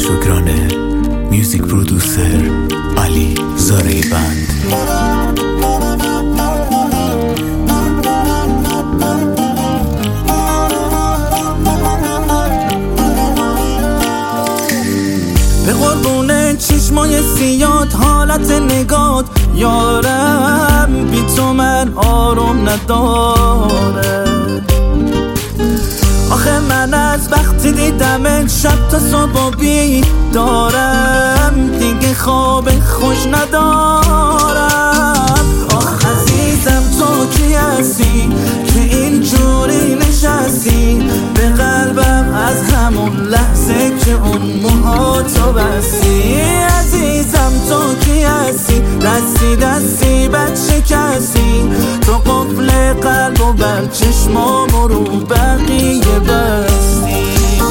شکرانه، میوزیک پرودوسر علی زارعی بند. به قربون چشمای سیاد حالت نگات یارم، بی تو من آروم نداره. آخه من از وقتی دیدم شب تا صبح بیدارم، دیگه خواب خوش ندارم. آخ عزیزم تو کی هستی که اینجوری نشستی به قلبم از همون لحظه که اون موهاتو بستی. عزیزم تو کی هستی دستی دستی بچه کسی تو قفل قلب و بر چشمام رو بقیه بستی.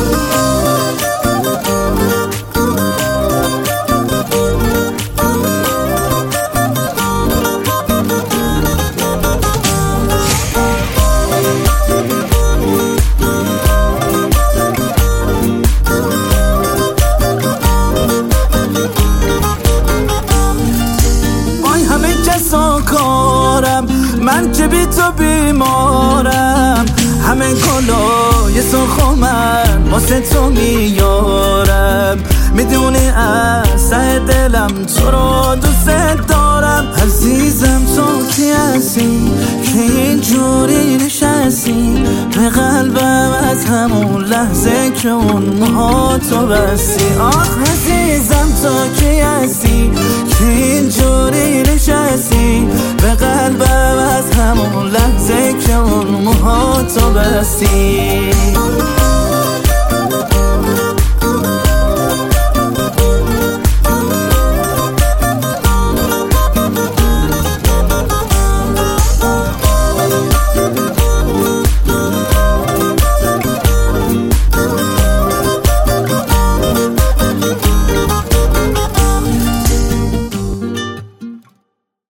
کارم من که بی تو بیمارم، همه گلای سرخ من واسه تو میارم. میدونی از ته دلم تو رو دوست دارم. عزیزم تو کی هستی که اینجوری نشستی به قلبم از همون لحظه که اون موهاتو بستی. آخ عزیزم تو کی هستی که اینجوری نشستی به قلبم از همون لحظه که اون موهاتو بستی.